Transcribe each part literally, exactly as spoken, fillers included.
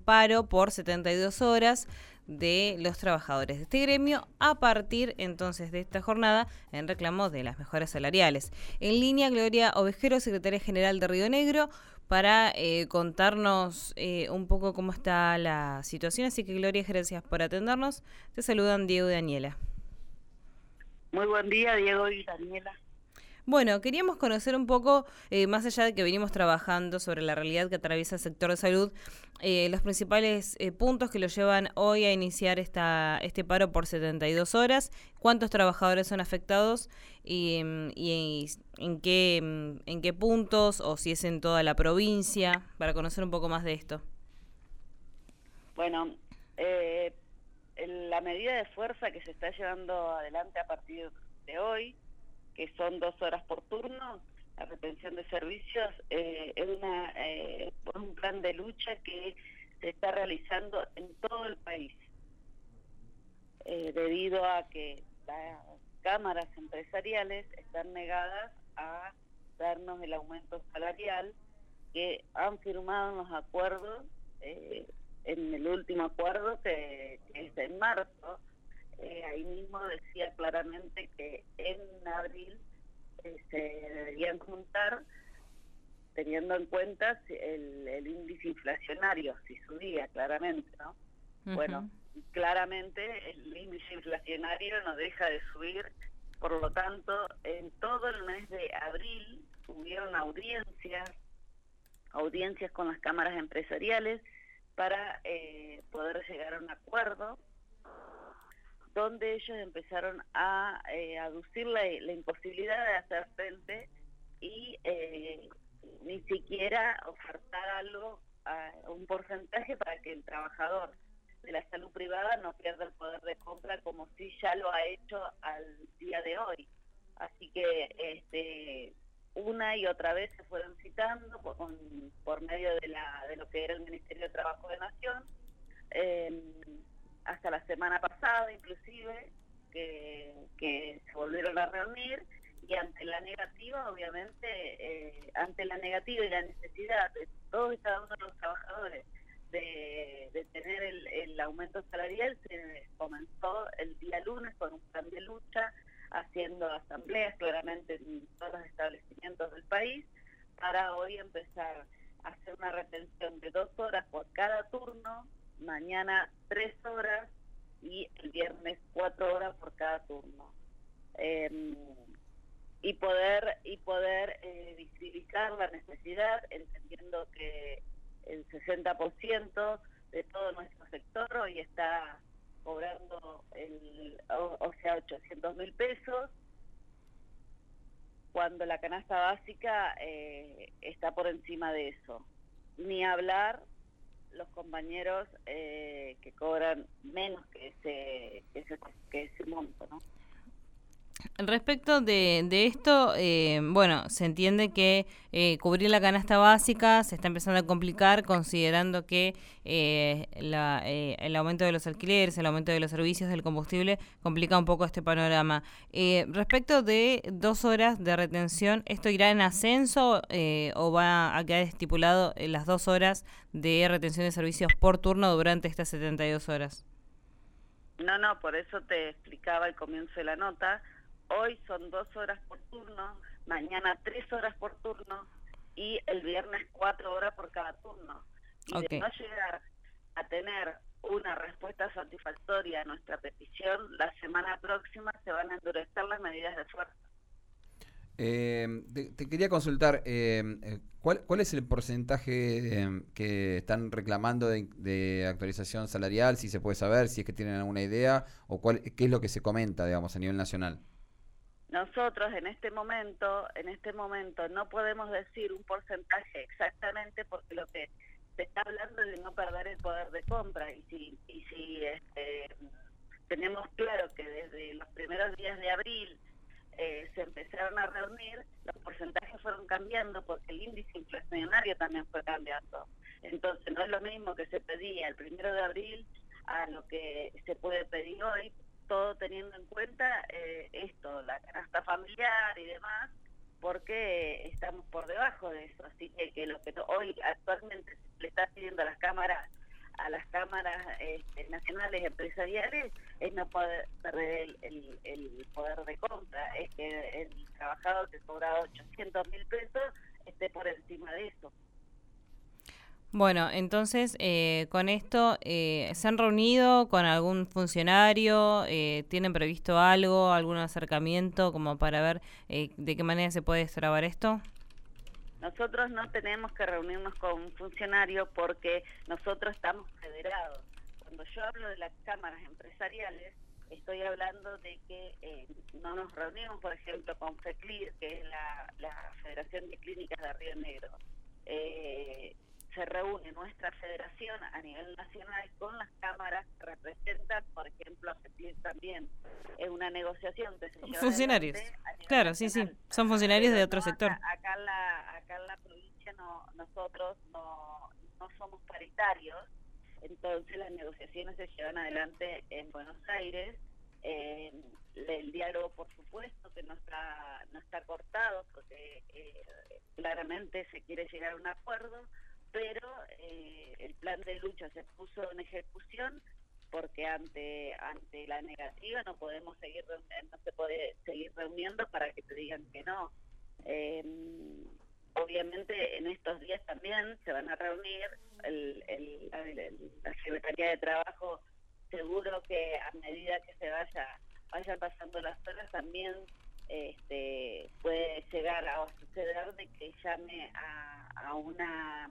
paro por setenta y dos horas de los trabajadores de este gremio a partir entonces de esta jornada en reclamo de las mejoras salariales. En línea, Gloria Ovejero, secretaria general de Río Negro, para eh, contarnos eh, un poco cómo está la situación. Así que, Gloria, gracias por atendernos. Te saludan Diego y Daniela. Muy buen día, Diego y Daniela. Bueno, queríamos conocer un poco, eh, más allá de que venimos trabajando sobre la realidad que atraviesa el sector de salud, eh, los principales eh, puntos que lo llevan hoy a iniciar esta este paro por setenta y dos horas, cuántos trabajadores son afectados y, y en qué en qué puntos, o si es en toda la provincia, para conocer un poco más de esto. Bueno, eh, la medida de fuerza que se está llevando adelante a partir de hoy, que son dos horas por turno, la retención de servicios, eh, es una, eh, un plan de lucha que se está realizando en todo el país, eh, debido a que las cámaras empresariales están negadas a darnos el aumento salarial que han firmado en los acuerdos, eh, en el último acuerdo que, que es en marzo. Eh, ahí mismo decía claramente que en abril eh, se deberían juntar teniendo en cuenta el, el índice inflacionario, si subía claramente, ¿no? Uh-huh. Bueno, claramente el índice inflacionario no deja de subir, por lo tanto, en todo el mes de abril hubieron audiencias, audiencias con las cámaras empresariales para eh, poder llegar a un acuerdo, donde ellos empezaron a eh, aducir la, la imposibilidad de hacer frente y eh, ni siquiera ofertar algo, a un porcentaje para que el trabajador de la salud privada no pierda el poder de compra como si ya lo ha hecho al día de hoy. Así que este, una y otra vez se fueron citando por, por medio de, la, de lo que era el Ministerio de Trabajo de Nación, eh, hasta la semana pasada inclusive, que, que se volvieron a reunir, y ante la negativa, obviamente, eh, ante la negativa y la necesidad de todos y cada uno de los trabajadores de, de tener el, el aumento salarial, se comenzó el día lunes con un plan de lucha, haciendo asambleas claramente en todos los establecimientos del país, para hoy empezar a hacer una retención de dos horas por cada turno, mañana tres horas y el viernes cuatro horas por cada turno, eh, y poder y poder eh, visibilizar la necesidad, entendiendo que el sesenta por ciento de todo nuestro sector hoy está cobrando el o, o sea ochocientos mil pesos, cuando la canasta básica eh, está por encima de eso. Ni hablar los compañeros eh, que cobran menos que ese, que ese, que ese monto, ¿no? Respecto de, de esto, eh, bueno, se entiende que eh, cubrir la canasta básica se está empezando a complicar, considerando que eh, la, eh, el aumento de los alquileres, el aumento de los servicios del combustible complica un poco este panorama. Eh, respecto de dos horas de retención, ¿esto irá en ascenso eh, o va a quedar estipulado en las dos horas de retención de servicios por turno durante estas setenta y dos horas? No, no, por eso te explicaba al comienzo de la nota. Hoy son dos horas por turno, mañana tres horas por turno y el viernes cuatro horas por cada turno. Y okay. De no llegar a tener una respuesta satisfactoria a nuestra petición, la semana próxima se van a endurecer las medidas de fuerza. Eh, te, te quería consultar, eh, ¿cuál, ¿cuál es el porcentaje eh, que están reclamando de, de actualización salarial? Si se puede saber, si es que tienen alguna idea, o cuál, qué es lo que se comenta, digamos, a nivel nacional. Nosotros en este momento, en este momento no podemos decir un porcentaje exactamente, porque lo que se está hablando es de no perder el poder de compra, y si, y si este, tenemos claro que desde los primeros días de abril eh, se empezaron a reunir, los porcentajes fueron cambiando porque el índice inflacionario también fue cambiando. Entonces no es lo mismo que se pedía el primero de abril a lo que se puede pedir hoy, todo teniendo en cuenta eh, esto, la canasta familiar y demás, porque estamos por debajo de eso. Así que, que lo que hoy actualmente se le está pidiendo a las cámaras a las cámaras este, nacionales empresariales es no poder perder el, el, el poder de compra, es que el trabajador que cobraba ochocientos mil pesos esté por encima de eso. Bueno, entonces, eh, con esto, eh, ¿se han reunido con algún funcionario? Eh, ¿Tienen previsto algo, algún acercamiento como para ver eh, de qué manera se puede destrabar esto? Nosotros no tenemos que reunirnos con un funcionario porque nosotros estamos federados. Cuando yo hablo de las cámaras empresariales, estoy hablando de que eh, no nos reunimos, por ejemplo, con FECLIR, que es la, la Federación de Clínicas de Río Negro. Eh, se reúne nuestra federación a nivel nacional con las cámaras que representan, por ejemplo, a FECLIR también. Es una negociación que se lleva Funcionarios. a nivel Claro, nacional. sí, sí. Son funcionarios Pero de otro no, sector. Acá, acá, en la, acá en la provincia no, nosotros no, no somos paritarios, entonces las negociaciones se llevan adelante en Buenos Aires. Eh, el diálogo, por supuesto, que no está, no está cortado, porque eh, claramente se quiere llegar a un acuerdo, pero eh, el plan de lucha se puso en ejecución porque ante ante la negativa no podemos seguir no se puede seguir reuniendo para que te digan que no. Eh, obviamente en estos días también se van a reunir el, el, el, la Secretaría de Trabajo, seguro que a medida que se vaya vayan pasando las horas también este, puede llegar a suceder de que llame a, a una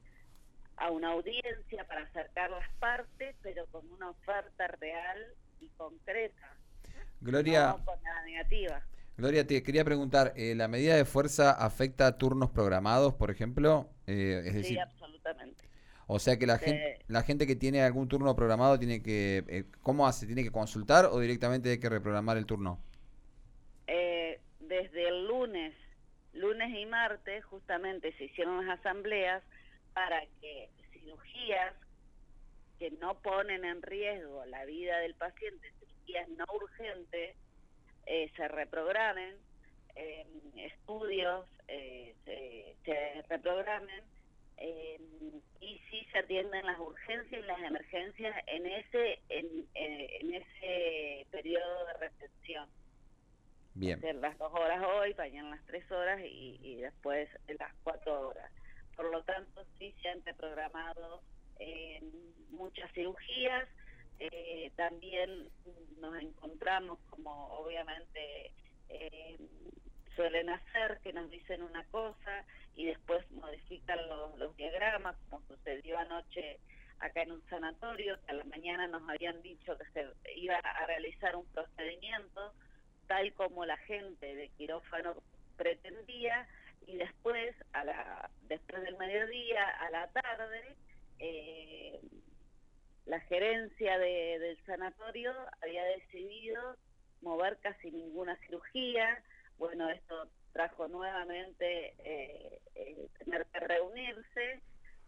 a una audiencia para acercar las partes, pero con una oferta real y concreta, Gloria, no con nada negativa. Gloria, te quería preguntar, eh, ¿la medida de fuerza afecta a turnos programados, por ejemplo? Eh, es decir, sí, absolutamente. o sea que la De, gente, la gente que tiene algún turno programado tiene que, eh, ¿cómo hace? ¿Tiene que consultar o directamente hay que reprogramar el turno? Eh, desde el lunes, lunes y martes, justamente se hicieron las asambleas para que cirugías que no ponen en riesgo la vida del paciente, cirugías no urgentes, eh, se reprogramen, eh, estudios eh, se, se reprogramen, eh, y sí se atienden las urgencias y las emergencias en ese en, en ese periodo de retención. Bien. Hacer las dos horas hoy, mañana las tres horas y, y después las cuatro horas. Por lo tanto, sí se han reprogramado eh, muchas cirugías. Eh, también nos encontramos, como obviamente eh, suelen hacer, que nos dicen una cosa y después modifican los, los diagramas, como sucedió anoche acá en un sanatorio, que a la mañana nos habían dicho que se iba a realizar un procedimiento tal como la gente de quirófano pretendía, y después a la después del mediodía a la tarde eh, la gerencia de, del sanatorio había decidido mover casi ninguna cirugía. Bueno, esto trajo nuevamente eh, eh, tener que reunirse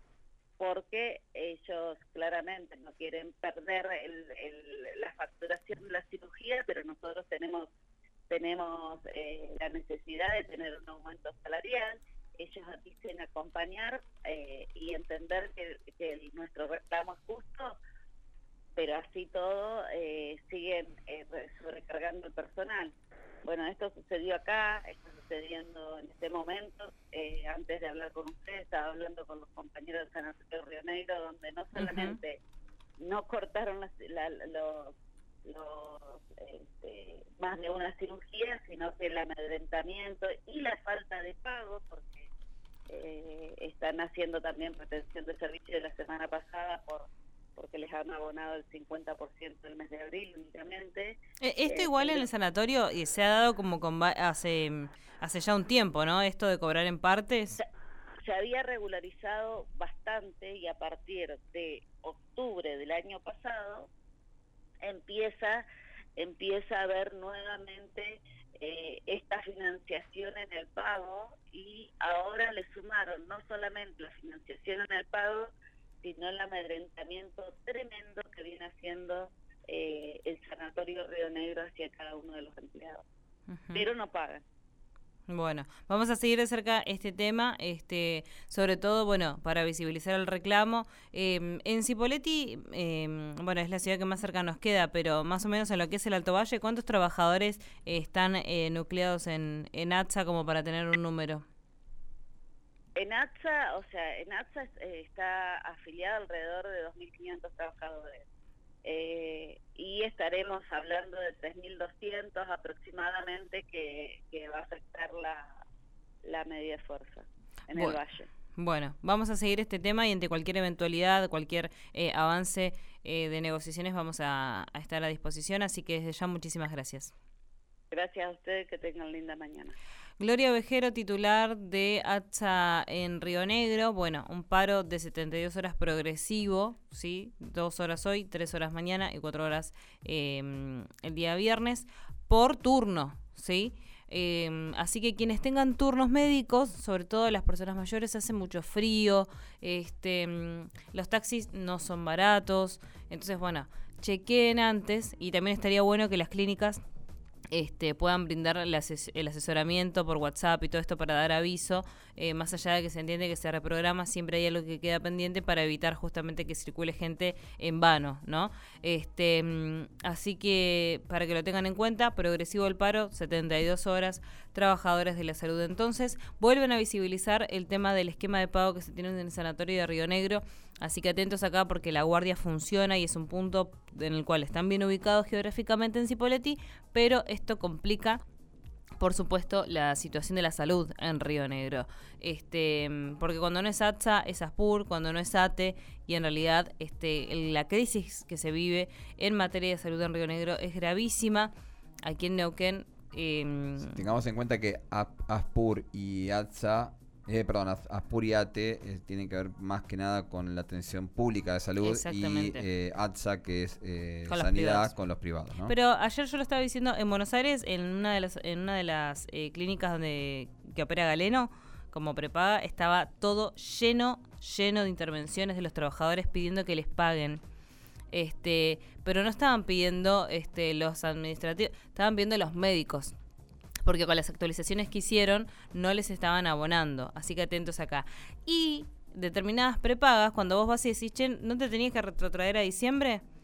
porque ellos claramente no quieren perder el, el, la facturación de la cirugía, pero nosotros tenemos tenemos eh, la necesidad de tener un aumento salarial. Ellos dicen acompañar eh, y entender que, que nuestro reclamo es justo, pero así todo eh, siguen eh, sobrecargando el personal. Bueno, esto sucedió acá, está sucediendo en este momento. Eh, antes de hablar con usted, estaba hablando con los compañeros del Sanatorio Río Negro, donde no solamente uh-huh. no cortaron las, la, los, los este, más de una cirugía, sino que el amedrentamiento y la falta de pago, porque eh, están haciendo también retención de servicio de la semana pasada por porque les han abonado el cincuenta por ciento del mes de abril únicamente. Esto eh, igual en el sanatorio y se ha dado como con hace hace ya un tiempo, ¿no? Esto de cobrar en partes. Se, se había regularizado bastante y a partir de octubre del año pasado empieza empieza a haber nuevamente eh, esta financiación en el pago, y ahora le sumaron no solamente la financiación en el pago, sino el amedrentamiento tremendo que viene haciendo eh, el Sanatorio Río Negro hacia cada uno de los empleados. Uh-huh. Pero no pagan. Bueno, vamos a seguir de cerca este tema, este, sobre todo, bueno, para visibilizar el reclamo. Eh, en Cipolletti, eh, bueno, es la ciudad que más cerca nos queda, pero más o menos en lo que es el Alto Valle, ¿cuántos trabajadores eh, están eh, nucleados en, en ATSA como para tener un número? En ATSA, o sea, en ATSA eh, está afiliado alrededor de dos mil quinientos trabajadores. Eh, y estaremos hablando de tres mil doscientos aproximadamente que, que va a afectar la, la medida de fuerza en bueno, el Valle. Bueno, vamos a seguir este tema y ante cualquier eventualidad, cualquier eh, avance eh, de negociaciones vamos a, a estar a disposición, así que desde ya muchísimas gracias. Gracias a ustedes, que tengan linda mañana. Gloria Ovejero, titular de ATSA en Río Negro. Bueno, un paro de setenta y dos horas progresivo, ¿sí? Dos horas hoy, tres horas mañana y cuatro horas eh, el día viernes, por turno, ¿sí? Eh, así que quienes tengan turnos médicos, sobre todo las personas mayores, hace mucho frío, este, los taxis no son baratos, entonces, bueno, chequeen antes y también estaría bueno que las clínicas Este, puedan brindar el, ases el asesoramiento por WhatsApp y todo esto para dar aviso, eh, más allá de que se entiende que se reprograma, siempre hay algo que queda pendiente para evitar justamente que circule gente en vano, ¿no? Este, así que para que lo tengan en cuenta, progresivo el paro, setenta y dos horas, trabajadores de la salud. Entonces, vuelven a visibilizar el tema del esquema de pago que se tiene en el sanatorio de Río Negro, así que atentos acá porque la guardia funciona y es un punto en el cual están bien ubicados geográficamente en Cipolletti, pero esto complica, por supuesto, la situación de la salud en Río Negro. Este, porque cuando no es ATSA, es ASPUR, cuando no es ATE, y en realidad este, la crisis que se vive en materia de salud en Río Negro es gravísima. Aquí en Neuquén... Eh, Tengamos en cuenta que ASPUR y ATSA... Eh, perdón, ASPUR y ATE eh, tienen que ver más que nada con la atención pública de salud y eh, ATSA, que es eh, con sanidad, privados. Con los privados, ¿no? Pero ayer yo lo estaba diciendo, en Buenos Aires, en una de las, en una de las eh, clínicas donde que opera Galeno, como prepaga, estaba todo lleno, lleno de intervenciones de los trabajadores pidiendo que les paguen. Este, pero no estaban pidiendo este, los administrativos, estaban pidiendo los médicos. Porque con las actualizaciones que hicieron no les estaban abonando, así que atentos acá. Y determinadas prepagas, cuando vos vas y decís, che, ¿no te tenías que retrotraer a diciembre?